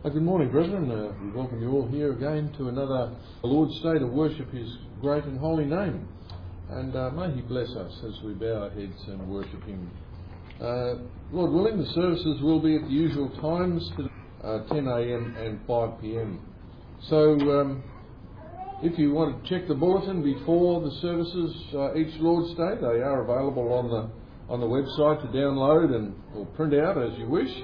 Good morning, brethren. We welcome you all here again to another Lord's Day to worship His great and holy name. And may He bless us as we bow our heads and worship Him. Lord willing, the services will be at the usual times, 10 a.m. and 5 p.m. So if you want to check the bulletin before the services each Lord's Day, they are available on the website to download and or print out as you wish.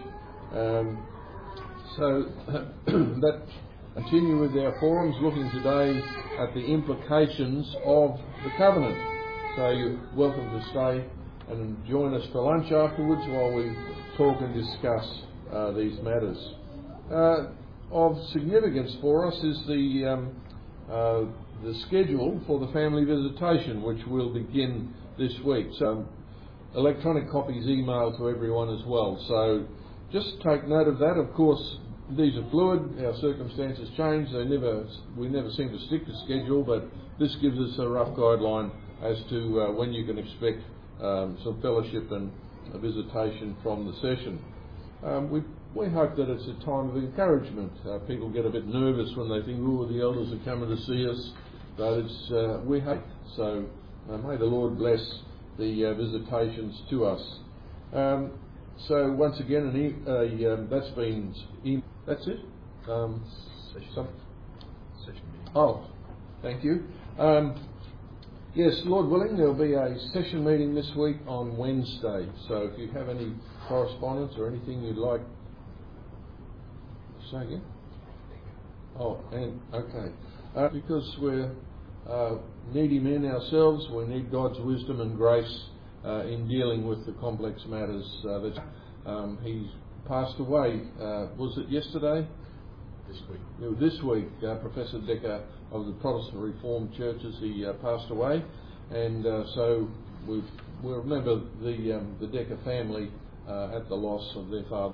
So that continue with our forums, looking today at the implications of the covenant. So you're welcome to stay and join us for lunch afterwards while we talk and discuss these matters. Of significance for us is the schedule for the family visitation, which will begin this week. So electronic copies emailed to everyone as well. So just take note of that. Of course, these are fluid. Our circumstances change. We never seem to stick to schedule, but this gives us a rough guideline as to when you can expect some fellowship and a visitation from the session. We hope that it's a time of encouragement. People get a bit nervous when they think, "Oh, the elders are coming to see us," but we hope. So may the Lord bless the visitations to us. So once again, that's it. Session meeting. Oh, thank you. Yes, Lord willing, there'll be a session meeting this week on Wednesday. So if you have any correspondence or anything you'd like to say again. Oh, and okay. Because we're needy men ourselves, we need God's wisdom and grace in dealing with the complex matters he's passed away. Was it yesterday? This week. This week, Professor Decker of the Protestant Reformed Churches, he passed away, and so we remember the Decker family at the loss of their father.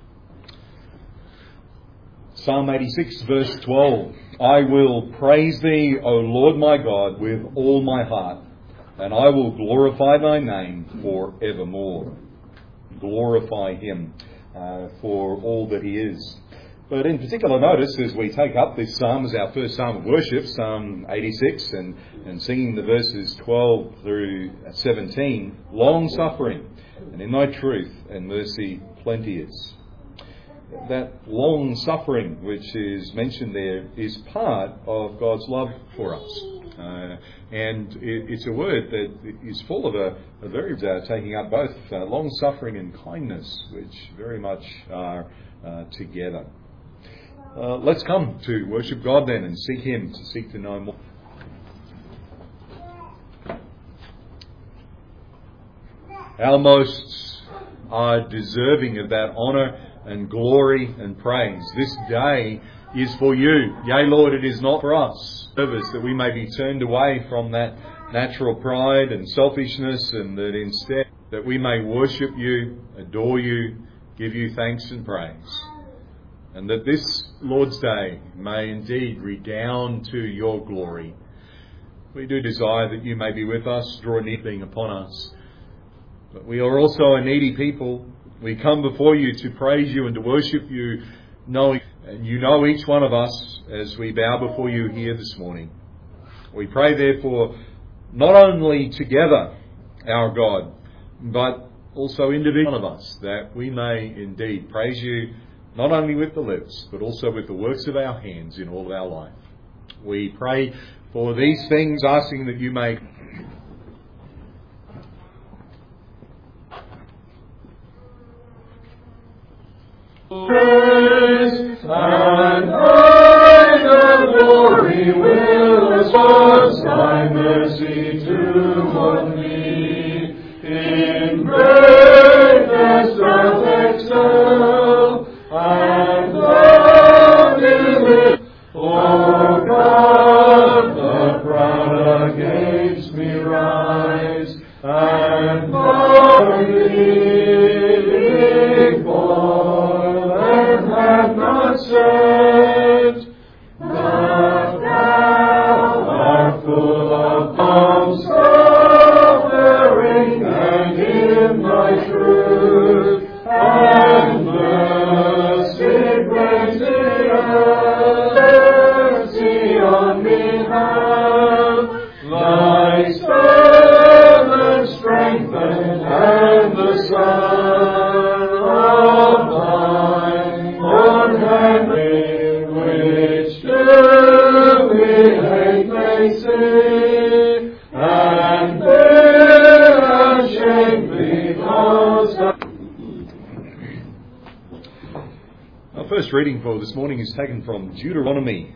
Psalm 86 verse 12. I will praise thee, O Lord my God, with all my heart, and I will glorify thy name for evermore. Glorify him for all that he is. But in particular, notice as we take up this psalm as our first psalm of worship, Psalm 86, and singing the verses 12 through 17, long suffering, and in thy truth and mercy plenteous. That long suffering which is mentioned there is part of God's love for us. And it's a word that is full of a very taking up both long suffering and kindness, which very much are together. Let's come to worship God then and seek Him, to seek to know more. Our most are deserving of that honour and glory and praise. This day is for you. Yea, Lord, it is not for us. Service that we may be turned away from that natural pride and selfishness, and that instead that we may worship you, adore you, give you thanks and praise. And that this Lord's Day may indeed redound to your glory. We do desire that you may be with us, draw near being upon us. But we are also a needy people. We come before you to praise you and to worship you, knowing, and you know each one of us as we bow before you here this morning. We pray therefore, not only together, our God, but also individually one of us, that we may indeed praise you, not only with the lips, but also with the works of our hands in all of our life. We pray for these things, asking that you may praise and thine the glory will espouse thy mercy toward me. In greatness doth excel, and love live. O God, the proud against me rise, and living fall, and have not said, but thou art full of love, The first reading for this morning is taken from Deuteronomy.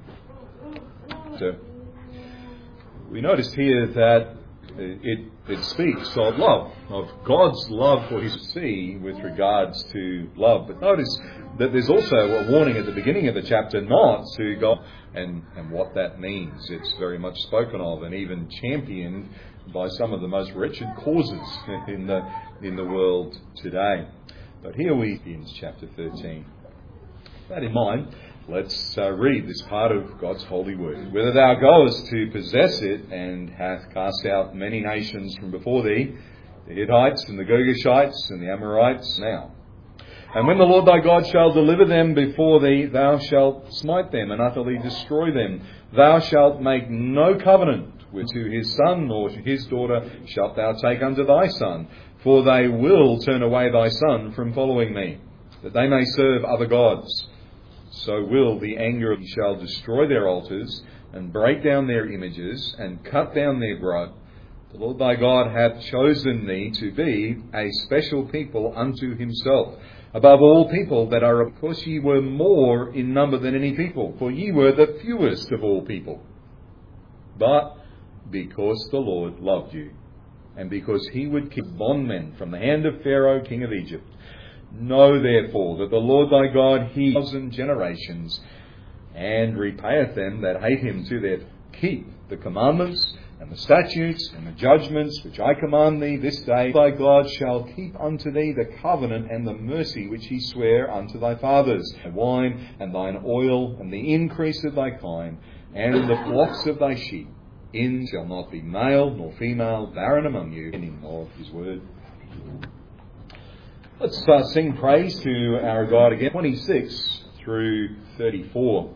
So we noticed here that it speaks of love, of God's love for His sea with regards to love. But notice that there's also a warning at the beginning of the chapter not to go and what that means. It's very much spoken of and even championed by some of the most wretched causes in the world today. But here we begin chapter 13. With that in mind, let's read this part of God's holy word. Whether thou goest to possess it, and hath cast out many nations from before thee, the Hittites and the Girgashites and the Amorites now. And when the Lord thy God shall deliver them before thee, thou shalt smite them and utterly destroy them. Thou shalt make no covenant to his son, nor to his daughter shalt thou take unto thy son, for they will turn away thy son from following me, that they may serve other gods. So will the anger of thee shall destroy their altars, and break down their images, and cut down their grove. The Lord thy God hath chosen thee to be a special people unto himself, above all people that are, because ye were more in number than any people, for ye were the fewest of all people. But because the Lord loved you, and because he would keep bondmen from the hand of Pharaoh, king of Egypt, know therefore that the Lord thy God, he 1,000 generations, and repayeth them that hate him to their keep the commandments and the statutes and the judgments which I command thee this day. Thy God shall keep unto thee the covenant and the mercy which he sware unto thy fathers, thy wine and thine oil and the increase of thy kine and the flocks of thy sheep. In shall not be male nor female barren among you. Ending of his word. Let's sing praise to our God again. 26 through 34.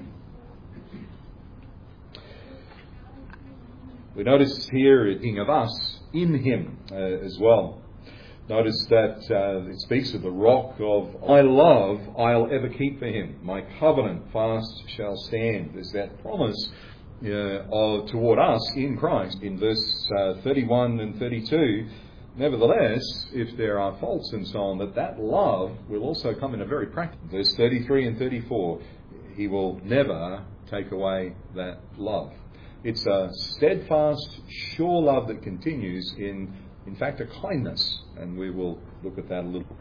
We notice here a thing of us in him as well. Notice that it speaks of the rock of my love I'll ever keep for him. My covenant fast shall stand. There's that promise toward us in Christ in verse 31 and 32. Nevertheless, if there are faults and so on, that love will also come in a very practical. Verse 33 and 34, he will never take away that love. It's a steadfast, sure love that continues in fact, a kindness. And we will look at that a little.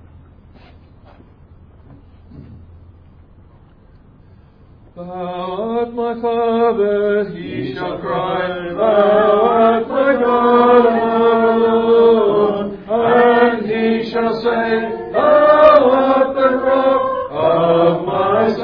Thou art my Father, he shall cry, Thou art my God, my Lord. And he shall say, Thou art the rock of my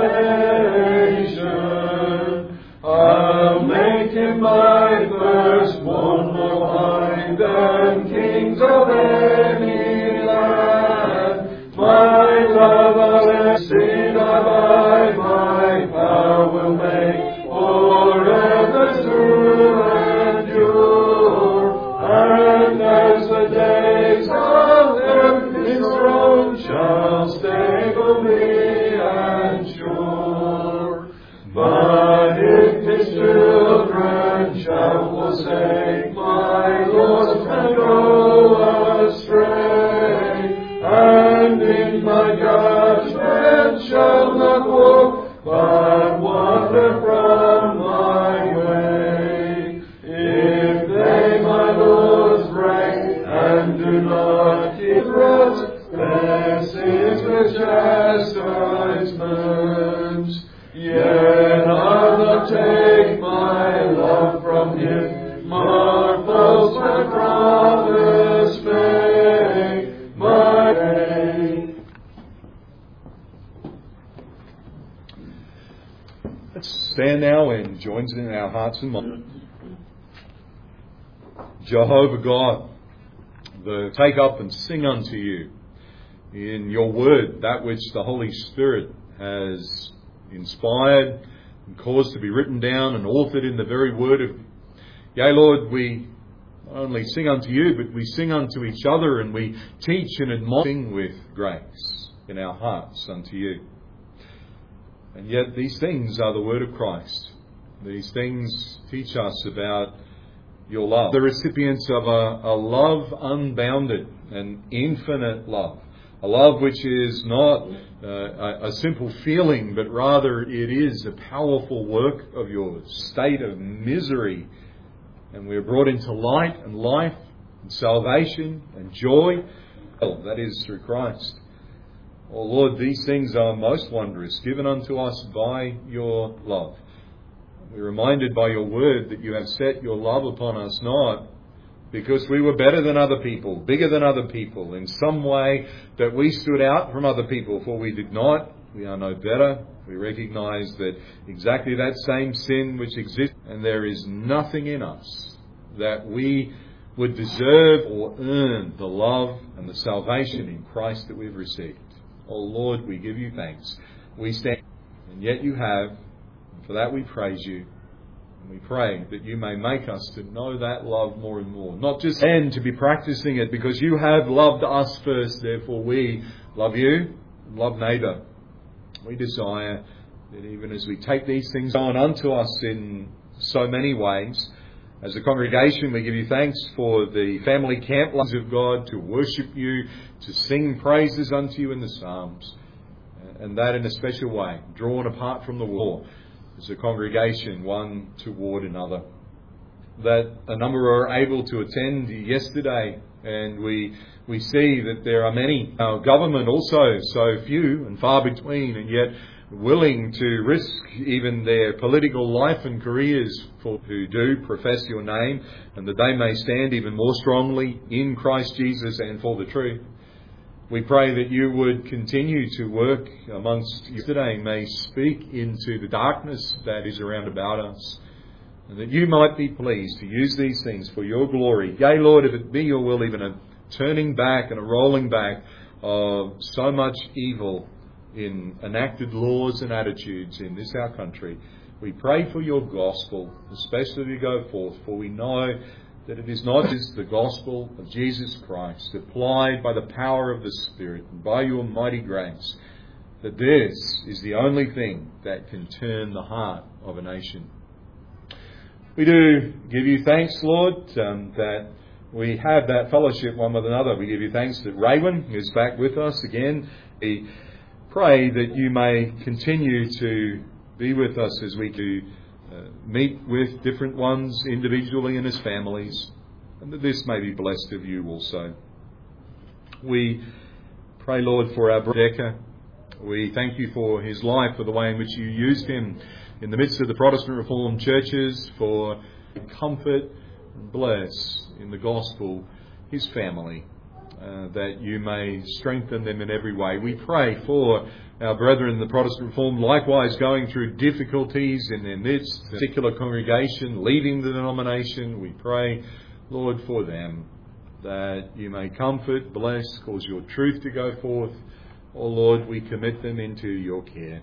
salvation. I'll make him my firstborn, more high than kings of any land. My love I'll exceed, I my power will make forever to endure. And as the days of earth his throne shall stably and sure. But if his children shall forsake my Lord and go astray, and in my judgment shall not walk, but wander from my way. If they my Lord's break, and do not keep rules, this is the chastisement. Yet I'll not take my love from him, marvels my promise make, my day. Let's stand now and join in our hearts and minds. Jehovah God, take up and sing unto you in your word that which the Holy Spirit has inspired and caused to be written down and authored in the very word of. Yea, Lord, we not only sing unto you, but we sing unto each other, and we teach and admonish with grace in our hearts unto you. And yet these things are the word of Christ. These things teach us about your love. The recipients of a love unbounded, an infinite love, A love which is not a simple feeling, but rather it is a powerful work of yours, state of misery. And we are brought into light and life and salvation and joy. Well, that is through Christ. Oh Lord, these things are most wondrous, given unto us by your love. We're reminded by your word that you have set your love upon us not because we were better than other people, bigger than other people, in some way that we stood out from other people, for we did not. We are no better. We recognise that exactly that same sin which exists, and there is nothing in us that we would deserve or earn the love and the salvation in Christ that we've received. Oh Lord, we give you thanks. We stand, and yet you have, and for that we praise you. And we pray that you may make us to know that love more and more. Not just and to be practicing it, because you have loved us first, therefore we love you and love neighbour. We desire that even as we take these things on unto us in so many ways, as a congregation we give you thanks for the family camp lives of God, to worship you, to sing praises unto you in the Psalms, and that in a special way, drawn apart from the world as a congregation, one toward another. That a number are able to attend yesterday, and we see that there are many. Our government also so few and far between, and yet willing to risk even their political life and careers for who do profess your name, and that they may stand even more strongly in Christ Jesus and for the truth. We pray that you would continue to work amongst you today, may speak into the darkness that is around about us, and that you might be pleased to use these things for your glory. Yea, Lord, if it be your will, even a turning back and a rolling back of so much evil in enacted laws and attitudes in this our country. We pray for your gospel, especially to go forth, for we know that it is not just the gospel of Jesus Christ, applied by the power of the Spirit and by your mighty grace, that this is the only thing that can turn the heart of a nation. We do give you thanks, Lord, that we have that fellowship one with another. We give you thanks that Raywin is back with us again. We pray that you may continue to be with us as we do meet with different ones individually and as families, and that this may be blessed of you also. We pray, Lord, for our brother Decker. We thank you for his life, for the way in which you used him in the midst of the Protestant Reformed churches, for comfort and bless in the gospel his family, that you may strengthen them in every way. We pray for our brethren in the Protestant Reformed, likewise going through difficulties in their midst, a particular congregation, leaving the denomination. We pray, Lord, for them, that you may comfort, bless, cause your truth to go forth. Oh Lord, we commit them into your care.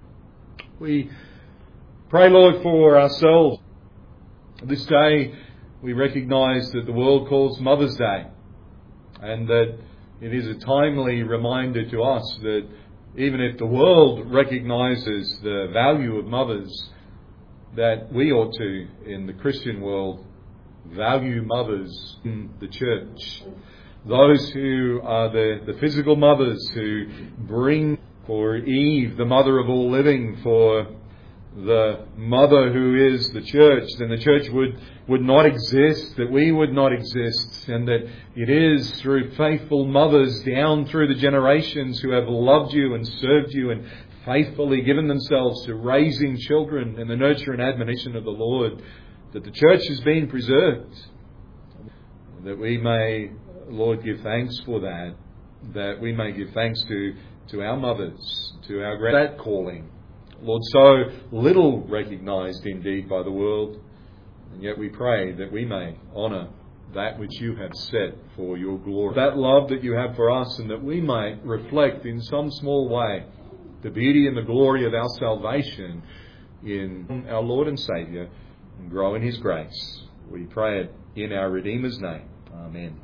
We pray, Lord, for ourselves. This day we recognise that the world calls Mother's Day, and that it is a timely reminder to us that even if the world recognises the value of mothers, that we ought to, in the Christian world, value mothers in the church. Those who are the physical mothers who bring, for Eve, the mother of all living, for the mother who is the church, then the church would not exist, that we would not exist, and that it is through faithful mothers down through the generations who have loved you and served you and faithfully given themselves to raising children in the nurture and admonition of the Lord, that the church has been preserved. That we may, Lord, give thanks for that, that we may give thanks to our mothers, to our that calling, Lord, so little recognised indeed by the world, and yet we pray that we may honour that which you have set for your glory, that love that you have for us, and that we may reflect in some small way the beauty and the glory of our salvation in our Lord and Saviour, and grow in his grace. We pray it in our Redeemer's name. Amen.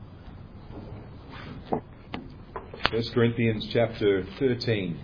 1 Corinthians chapter 13.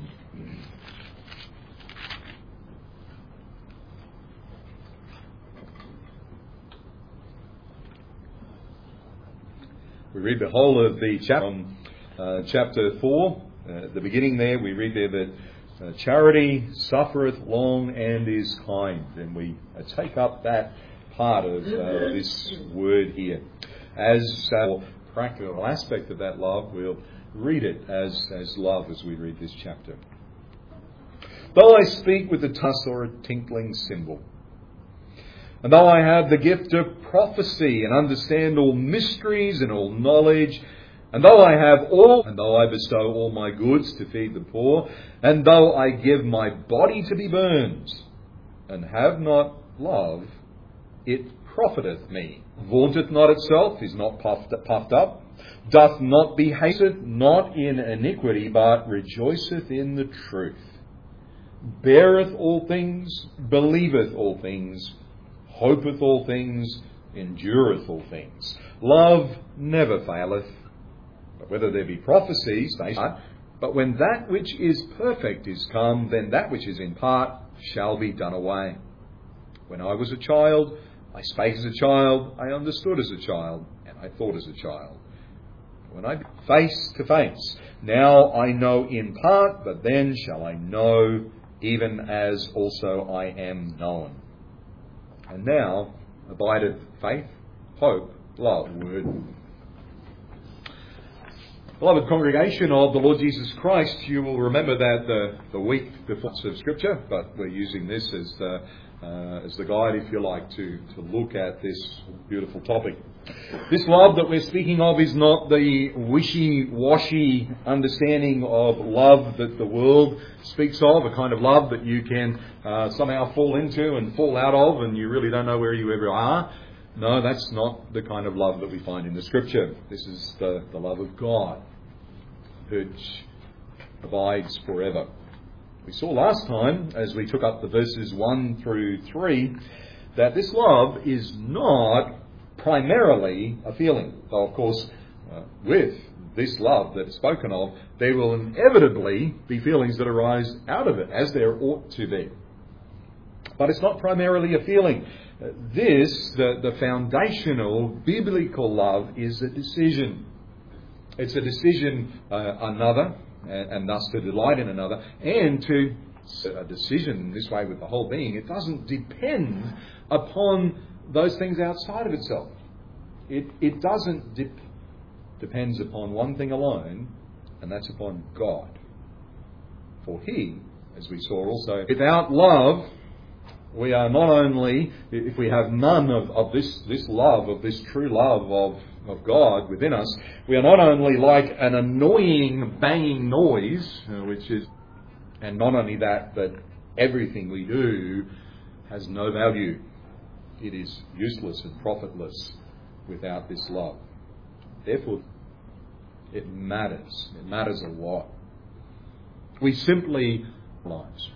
We read the whole of the chapter from chapter 4, at the beginning there, we read there that charity suffereth long and is kind. And we take up that part of this word here. As a practical aspect of that love, we'll read it as love as we read this chapter. Though I speak with a tuss or a tinkling cymbal, and though I have the gift of prophecy and understand all mysteries and all knowledge, and though I have all, and though I bestow all my goods to feed the poor, and though I give my body to be burned, and have not love, it profiteth me. Vaunteth not itself, is not puffed up, doth not be hated, not in iniquity, but rejoiceth in the truth. Beareth all things, believeth all things, hopeth all things, endureth all things. Love never faileth. But whether there be prophecies, they start. But when that which is perfect is come, then that which is in part shall be done away. When I was a child, I spake as a child, I understood as a child, and I thought as a child. When I face to face, now I know in part, but then shall I know, even as also I am known. And now abideth faith, hope, love. Word. Beloved congregation of the Lord Jesus Christ, you will remember that the week before of Scripture, but we're using this as the guide, if you like, to look at this beautiful topic. This love that we're speaking of is not the wishy-washy understanding of love that the world speaks of, a kind of love that you can somehow fall into and fall out of, and you really don't know where you ever are. No, that's not the kind of love that we find in the Scripture. This is the love of God, which abides forever. We saw last time, as we took up the verses 1 through 3, that this love is not primarily a feeling. Though, of course, with this love that is spoken of, there will inevitably be feelings that arise out of it, as there ought to be. But it's not primarily a feeling. The foundational biblical love is a decision. It's a decision another, and thus to delight in another, and to a decision in this way with the whole being. It doesn't depend upon those things outside of itself. It doesn't depends upon one thing alone, and that's upon God. For He, as we saw also, without love, we are not only, if we have none of this love, of this true love of God within us, we are not only like an annoying banging noise, and not only that, but everything we do has no value. It is useless and profitless without this love. Therefore, it matters. It matters a lot. We simply lives.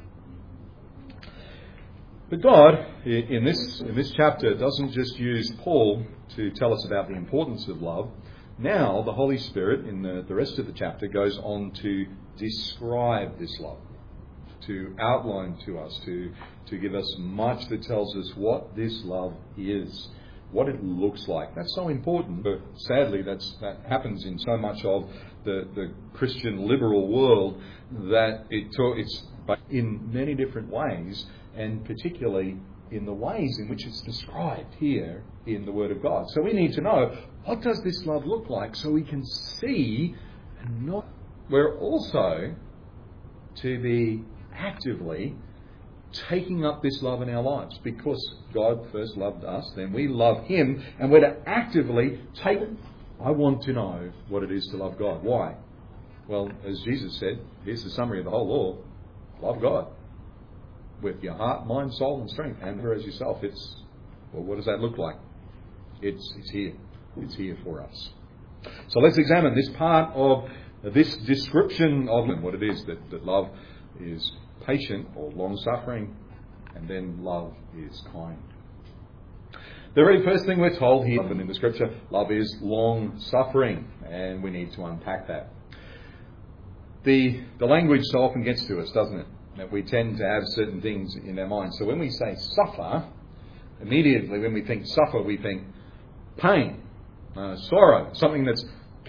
But God, in this chapter, doesn't just use Paul to tell us about the importance of love. Now, the Holy Spirit, in the rest of the chapter, goes on to describe this love, to outline to us, to give us much that tells us what this love is, what it looks like. That's so important, but sadly that happens in so much of the Christian liberal world, that it's in many different ways, and particularly in the ways in which it's described here in the Word of God. So we need to know, what does this love look like, so we can see and know. We're also to be actively taking up this love in our lives, because God first loved us, then we love Him, and we're to actively take it. I want to know what it is to love God. Why? Well, as Jesus said, here's the summary of the whole law: love God with your heart, mind, soul, and strength, and as yourself. Well, what does that look like? It's here. It's here for us. So let's examine this part of this description of what it is that love is patient or long-suffering, and then love is kind. The very first thing we're told here in the Scripture, love is long-suffering, and we need to unpack that. The language so often gets to us, doesn't it? That we tend to have certain things in our minds. So when we say suffer, immediately when we think suffer, we think pain, sorrow, something that's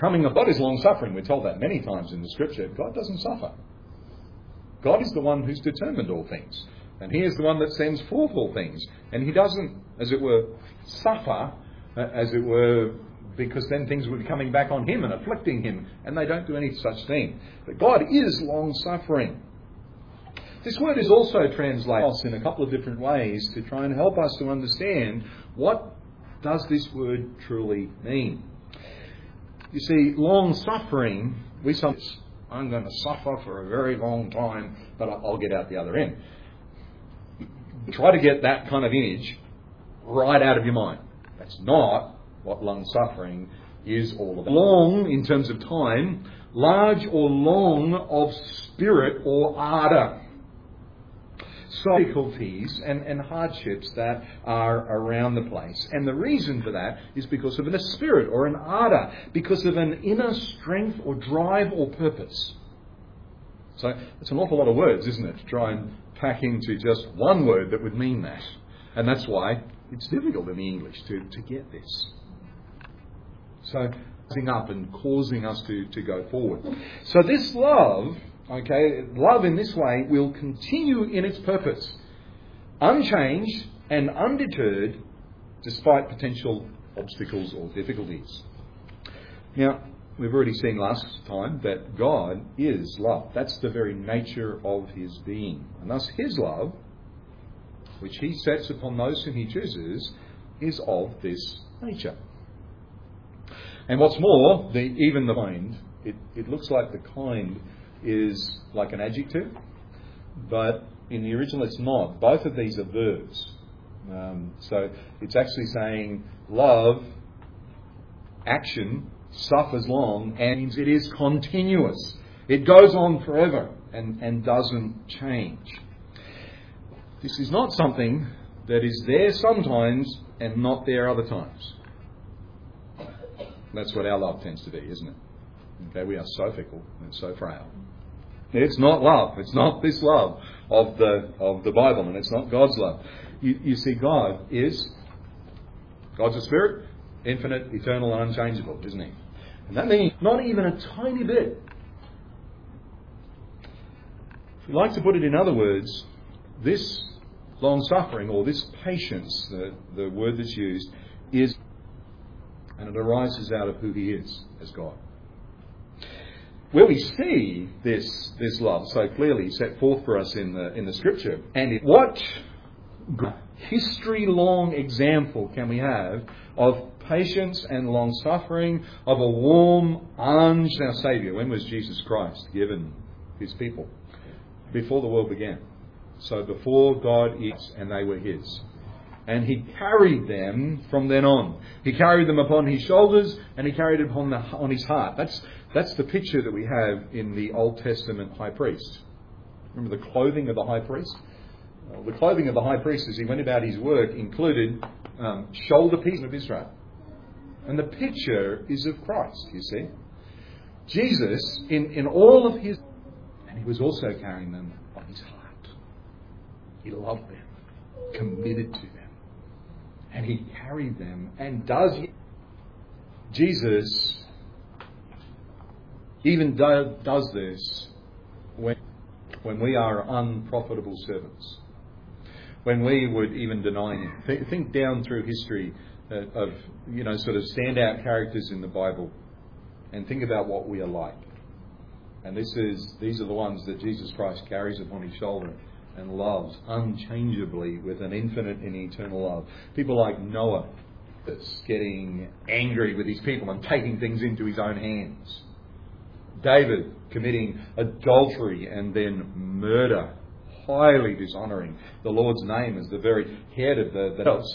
coming of God is long-suffering. We're told that many times in the Scripture. God doesn't suffer. God is the one who's determined all things. And He is the one that sends forth all things. And He doesn't, as it were, suffer, as it were, because then things would be coming back on Him and afflicting Him. And they don't do any such thing. But God is long-suffering. This word is also translated in a couple of different ways to try and help us to understand what does this word truly mean. You see, long-suffering, we sometimes, I'm going to suffer for a very long time, but I'll get out the other end. Try to get that kind of image right out of your mind. That's not what long-suffering is all about. Long in terms of time, large or long of spirit or ardour. Difficulties and hardships that are around the place. And the reason for that is because of a spirit or an ardour, because of an inner strength or drive or purpose. So it's an awful lot of words, isn't it, to try and pack into just one word that would mean that. And that's why it's difficult in the English to get this. So, rising up and causing us to go forward. So this love, love in this way will continue in its purpose, unchanged and undeterred despite potential obstacles or difficulties. Now, we've already seen last time that God is love. That's the very nature of His being. And thus His love, which He sets upon those whom He chooses, is of this nature. And what's more, even the kind, it looks like the kind is like an adjective, but in the original it's not. Both of these are verbs. So it's actually saying love, action, suffers long, and means it is continuous. It goes on forever and doesn't change. This is not something that is there sometimes and not there other times. That's what our love tends to be, isn't it? Okay, we are so fickle and so frail. It's not love. It's not this love of the Bible, and it's not God's love. You see, God's a spirit, infinite, eternal, and unchangeable, isn't He? And that means not even a tiny bit. If you like to put it in other words, this long-suffering or this patience, the word that's used, is, and it arises out of who He is as God. Where we see this love so clearly set forth for us in the Scripture, and what history-long example can we have of patience and long-suffering, of a warm, our Saviour? When was Jesus Christ given His people? Before the world began. So before God is, and they were His. And He carried them from then on. He carried them upon His shoulders, and He carried it on His heart. That's the picture that we have in the Old Testament high priest. Remember the clothing of the high priest? The clothing of the high priest as he went about his work included shoulder pieces of Israel. And the picture is of Christ, you see. Jesus, in all of His... And He was also carrying them on His heart. He loved them, committed to them. And He carried them and does... Jesus even does this when we are unprofitable servants. When we would even deny Him. Think down through history of sort of standout characters in the Bible and think about what we are like. And these are the ones that Jesus Christ carries upon His shoulder and loves unchangeably with an infinite and eternal love. People like Noah, that's getting angry with his people and taking things into his own hands. David committing adultery and then murder, highly dishonouring the Lord's name as the very head of the house.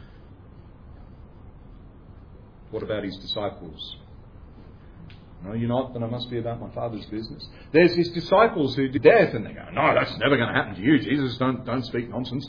What about His disciples? No, you're not, then I must be about my Father's business. There's His disciples who do death, and they go, no, that's never going to happen to you, Jesus, don't speak nonsense.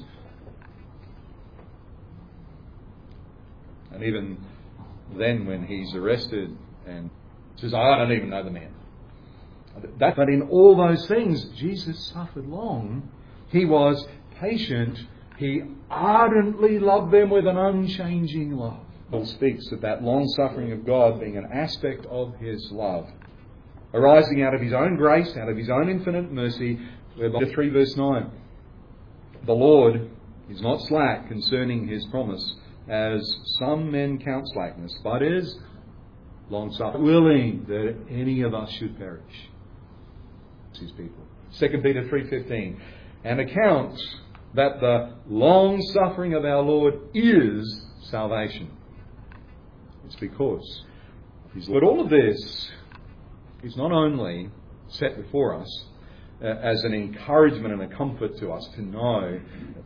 And even then when He's arrested and says, I don't even know the man. But in all those things, Jesus suffered long. He was patient. He ardently loved them with an unchanging love. Paul speaks of that long-suffering of God being an aspect of his love, arising out of his own grace, out of his own infinite mercy, whereby 3 verse 9, the Lord is not slack concerning his promise, as some men count slackness, but is long-suffering, willing that any of us should perish. It's his people. 2 Peter 3:15, and accounts that the long-suffering of our Lord is salvation. It's because He's... But all of this is not only set before us as an encouragement and a comfort to us to know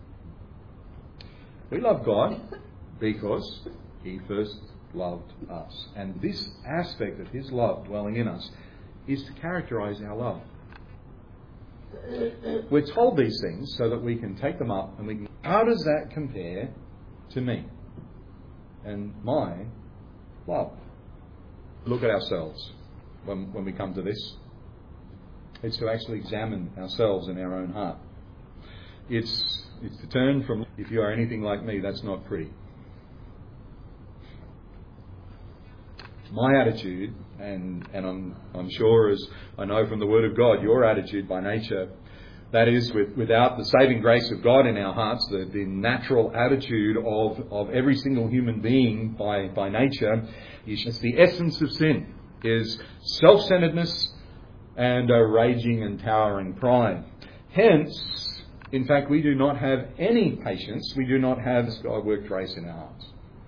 we love God because He first loved us. And this aspect of His love dwelling in us is to characterise our love. We're told these things so that we can take them up and we can... How does that compare to me and my love? Look at ourselves when we come to this. It's to actually examine ourselves in our own heart. It's to turn from, if you are anything like me, that's not pretty. My attitude, and I'm sure, as I know from the Word of God, your attitude by nature, that is, without the saving grace of God in our hearts, the natural attitude of every single human being by nature, is the essence of sin, is self-centeredness and a raging and towering pride. Hence, in fact, we do not have any patience, we do not have this God-worked grace in our hearts.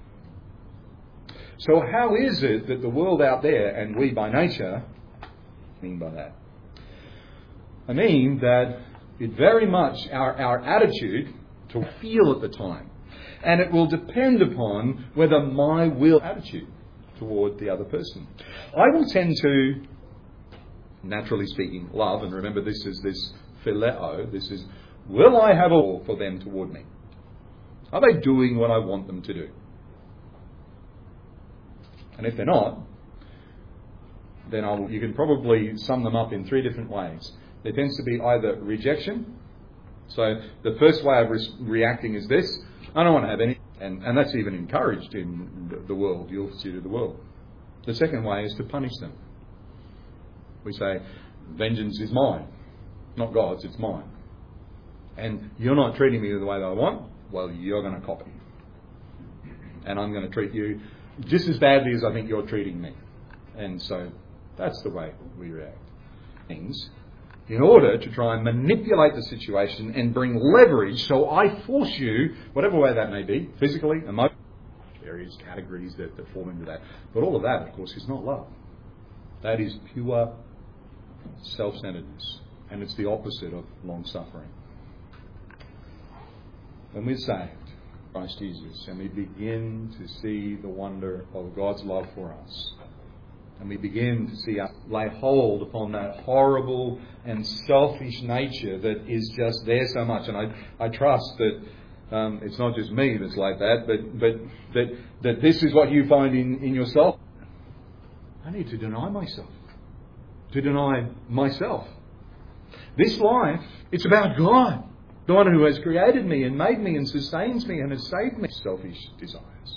So how is it that the world out there, and we by nature, mean by that? I mean that it very much, our attitude to feel at the time, and it will depend upon whether my will attitude toward the other person. I will tend to, naturally speaking, love, and remember this is this phileo, this is, will I have all for them toward me? Are they doing what I want them to do? And if they're not, then you can probably sum them up in 3 different ways. There tends to be either rejection. So the first way of reacting is this: I don't want to have any. And that's even encouraged in the world, the attitude of the world. The second way is to punish them. We say, vengeance is mine. Not God's, it's mine. And you're not treating me the way that I want, well, you're going to copy. And I'm going to treat you just as badly as I think you're treating me. And so that's the way we react. Things in order to try and manipulate the situation and bring leverage, so I force you, whatever way that may be, physically, emotionally, various categories that fall into that. But all of that, of course, is not love. That is pure self-centeredness. And it's the opposite of long-suffering. When we're saved, Christ Jesus, and we begin to see the wonder of God's love for us, and we begin to see us lay hold upon that horrible and selfish nature that is just there so much. And I trust that it's not just me that's like that, but that this is what you find in yourself. I need to deny myself. To deny myself. This life, it's about God. The one who has created me and made me and sustains me and has saved me. Selfish desires.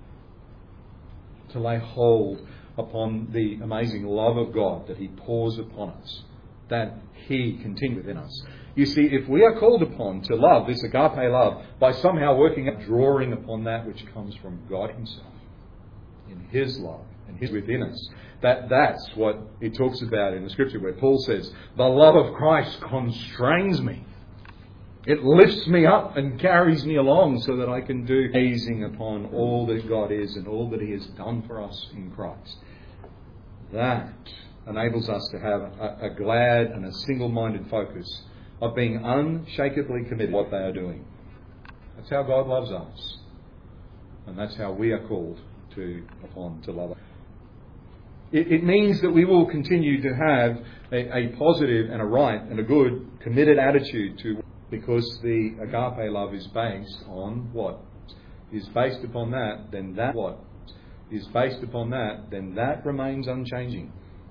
To lay hold upon the amazing love of God that He pours upon us, that He continues within us. You see, if we are called upon to love, this agape love, by somehow working at drawing upon that which comes from God Himself, in His love and His within us, that's what it talks about in the Scripture, where Paul says, the love of Christ constrains me. It lifts me up and carries me along so that I can do gazing upon all that God is and all that He has done for us in Christ. That enables us to have a glad and a single-minded focus of being unshakably committed to what they are doing. That's how God loves us. And that's how we are called upon to love. It means that we will continue to have a positive and a right and a good committed attitude to, because the agape love is based on what? Is based upon that, then that what? Is based upon that, then that remains unchanging.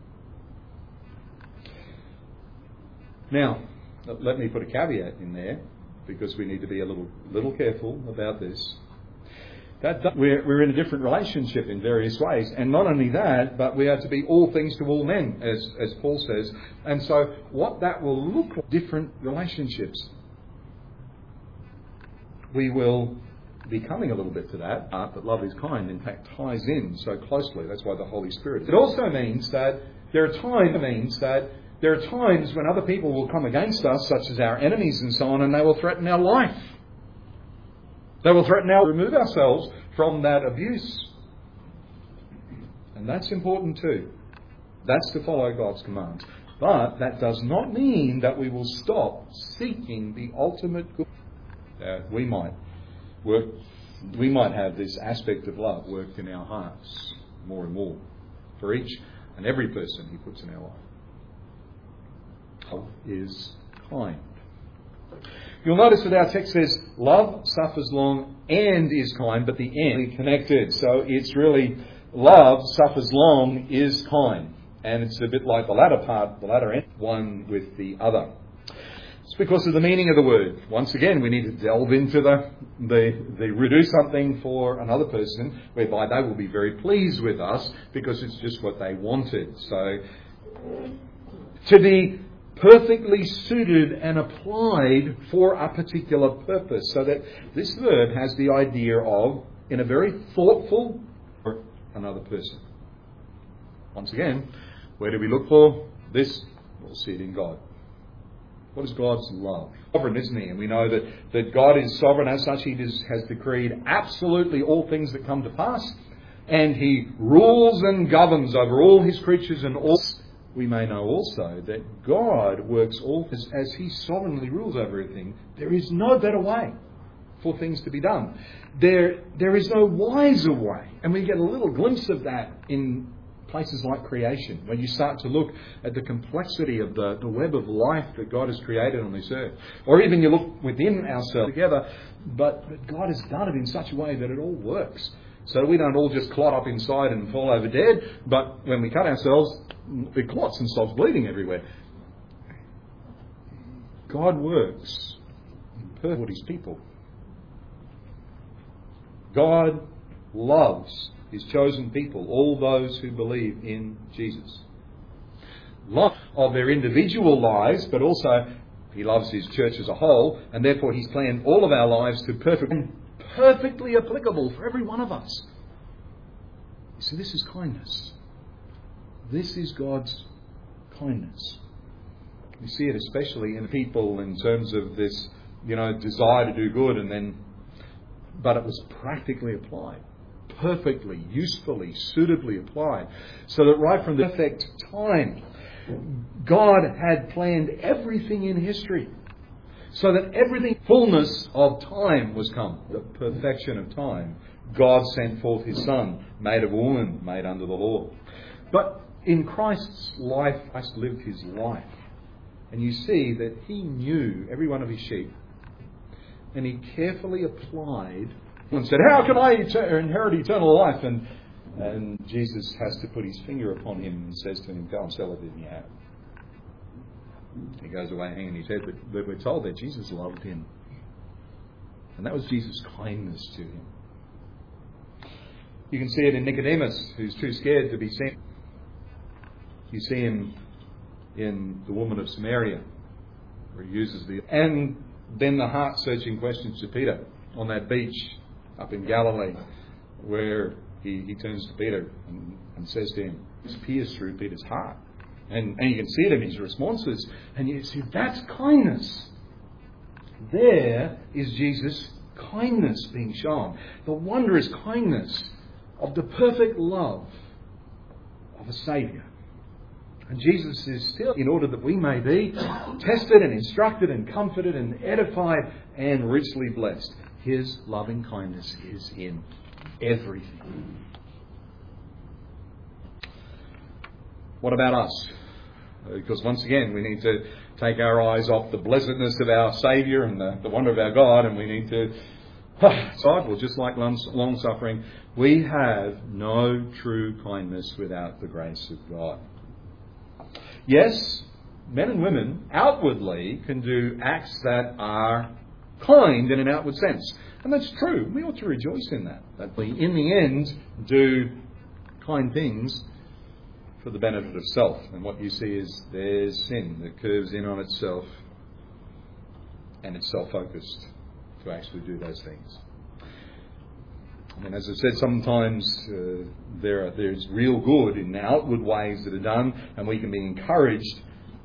Now, let me put a caveat in there, because we need to be a little careful about this. We're in a different relationship in various ways. And not only that, but we are to be all things to all men, as Paul says. And so what that will look like, different relationships. We will be coming a little bit to that, but love is kind, in fact, ties in so closely. That's why the Holy Spirit. It also means that there are times when other people will come against us, such as our enemies and so on, and they will threaten our life. They will threaten to remove ourselves from that abuse. And that's important too. That's to follow God's commands. But that does not mean that we will stop seeking the ultimate good. We might have this aspect of love worked in our hearts more and more for each and every person He puts in our life. Love is kind. You'll notice that our text says, love suffers long and is kind, but the end is connected. So it's really, love suffers long is kind. And it's a bit like the latter end, one with the other. It's because of the meaning of the word. Once again, we need to delve into we do something for another person whereby they will be very pleased with us because it's just what they wanted. So, to be perfectly suited and applied for a particular purpose. So that this verb has the idea of, in a very thoughtful, for another person. Once again, where do we look for this? We'll see it in God. What is God's love? Sovereign, isn't He? And we know that God is sovereign. As such, He has decreed absolutely all things that come to pass. And He rules and governs over all His creatures and all. We may know also that God works all things as He sovereignly rules over everything. There is no better way for things to be done. There is no wiser way. And we get a little glimpse of that in places like creation, when you start to look at the complexity of the web of life that God has created on this earth. Or even you look within ourselves together, but God has done it in such a way that it all works. So we don't all just clot up inside and fall over dead, but when we cut ourselves, it clots and stops bleeding everywhere. God works for His people. God loves His chosen people, all those who believe in Jesus. Love of their individual lives, but also He loves His church as a whole, and therefore He's planned all of our lives to perfectly applicable for every one of us. So this is kindness. This is God's kindness. We see it especially in people in terms of this, desire to do good, but it was practically applied. Perfectly, usefully, suitably applied. So that right from the perfect time, God had planned everything in history. So that everything, fullness of time was come, the perfection of time. God sent forth His Son, made of a woman, made under the law. But in Christ's life, Christ lived His life. And you see that He knew every one of His sheep. And He carefully applied and said, how can I inherit eternal life? And Jesus has to put His finger upon him and says to him, go and sell everything you have. He goes away hanging his head, but we're told that Jesus loved him. And that was Jesus' kindness to him. You can see it in Nicodemus, who's too scared to be sent. You see him in the woman of Samaria, where he uses and then the heart-searching questions to Peter on that beach up in Galilee, where he turns to Peter and says to him, it's pierced through Peter's heart. And you can see it in his responses. And you see, that's kindness. There is Jesus' kindness being shown. The wondrous kindness of the perfect love of a Saviour. And Jesus is still, in order that we may be tested and instructed and comforted and edified and richly blessed. His loving kindness is in everything. What about us? Because once again, we need to take our eyes off the blessedness of our Saviour and the wonder of our God, and we need to, just like long suffering, we have no true kindness without the grace of God. Yes, men and women outwardly can do acts that are kind in an outward sense. And that's true. We ought to rejoice in that. That we, in the end, do kind things for the benefit of self. And what you see is there's sin that curves in on itself, and it's self-focused to actually do those things. I mean, as I said, sometimes there's real good in outward ways that are done, and we can be encouraged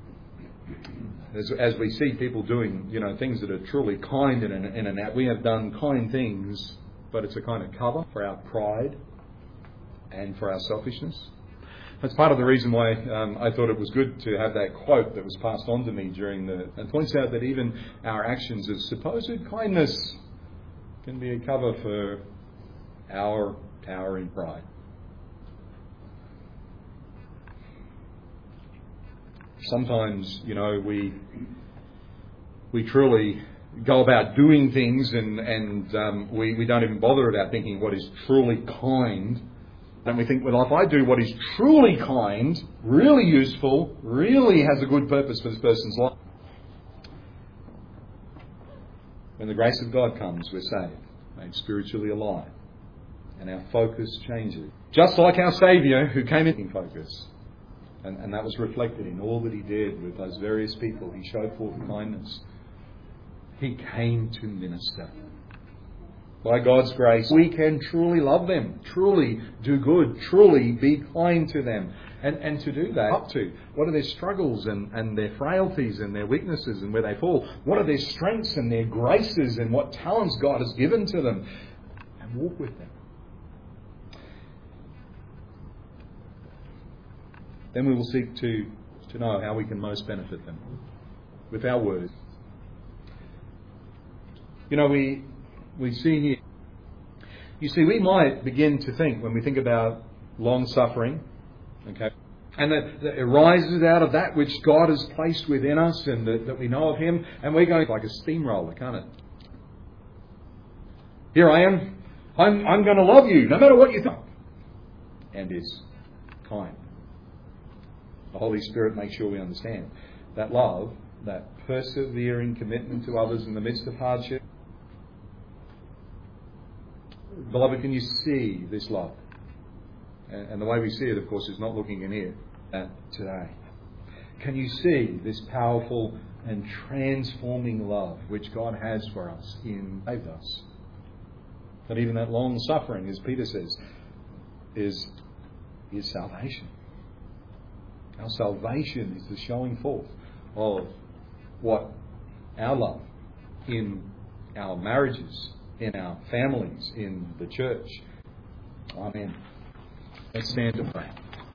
as we see people doing, things that are truly kind in an act. We have done kind things, but it's a kind of cover for our pride and for our selfishness. That's part of the reason why I thought it was good to have that quote that was passed on to me and points out that even our actions of supposed kindness can be a cover for our towering pride. Sometimes, we truly go about doing things and we don't even bother about thinking what is truly kind. And we think, well, if I do what is truly kind, really useful, really has a good purpose for this person's life, when the grace of God comes, we're saved, made spiritually alive, and our focus changes. Just like our Saviour, who came in focus. And that was reflected in all that he did with those various people. He showed forth kindness. He came to minister. By God's grace, we can truly love them, truly do good, truly be kind to them. And to do that, up to what are their struggles and their frailties and their weaknesses and where they fall? What are their strengths and their graces and what talents God has given to them? And walk with them. Then we will seek to know how we can most benefit them with our words. We see here, you see, we might begin to think, when we think about long suffering, okay, and that it arises out of that which God has placed within us and that we know of Him, and we're going like a steamroller, can't it? Here I am, I'm going to love you, no matter what you think, and is kind. The Holy Spirit makes sure we understand that love, that persevering commitment to others in the midst of hardship. Beloved, can you see this love? And the way we see it, of course, is not looking in here today. Can you see this powerful and transforming love which God has for us in saved us? That even that long suffering, as Peter says, is salvation. Our salvation is the showing forth of what our love in our marriages, in our families, in the church. Amen. Let's stand to pray.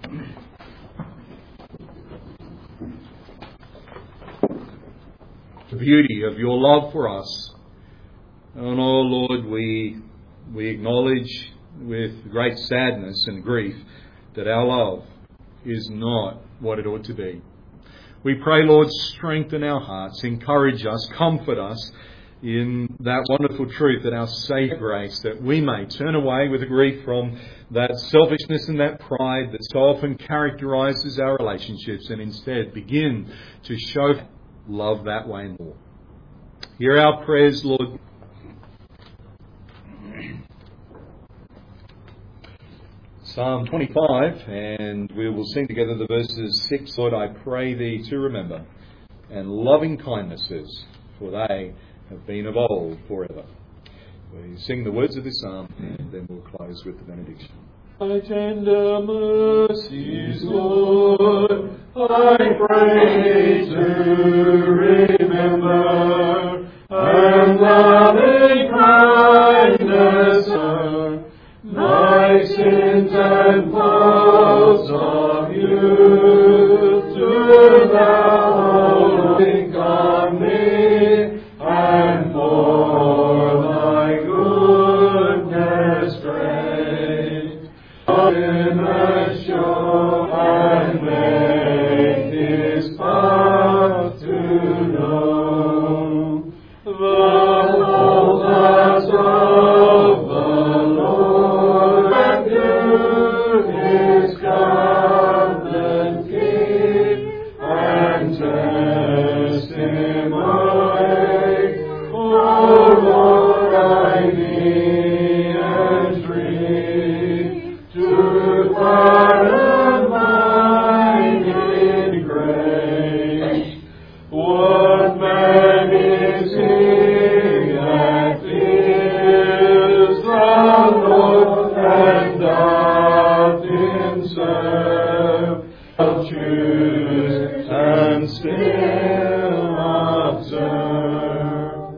The beauty of your love for us. And oh Lord, we acknowledge with great sadness and grief that our love is not what it ought to be. We pray, Lord, strengthen our hearts, encourage us, comfort us in that wonderful truth that our saving grace, that we may turn away with grief from that selfishness and that pride that so often characterises our relationships and instead begin to show love that way more. Hear our prayers, Lord. Psalm 25, and we will sing together the verses 6. Lord, I pray thee to remember, and loving kindnesses, for they have been of old forever. We sing the words of this psalm, and then we'll close with the benediction. Thy tender mercies, Lord, I pray to remember, and loving kindness, my sins and faults of youth, do thou think on me, and for thy goodness great, in show and make his path to know. The faultless of the Lord, and do his God. observe, I'll choose and still observe.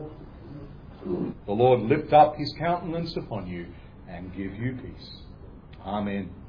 The Lord lift up his countenance upon you and give you peace. Amen.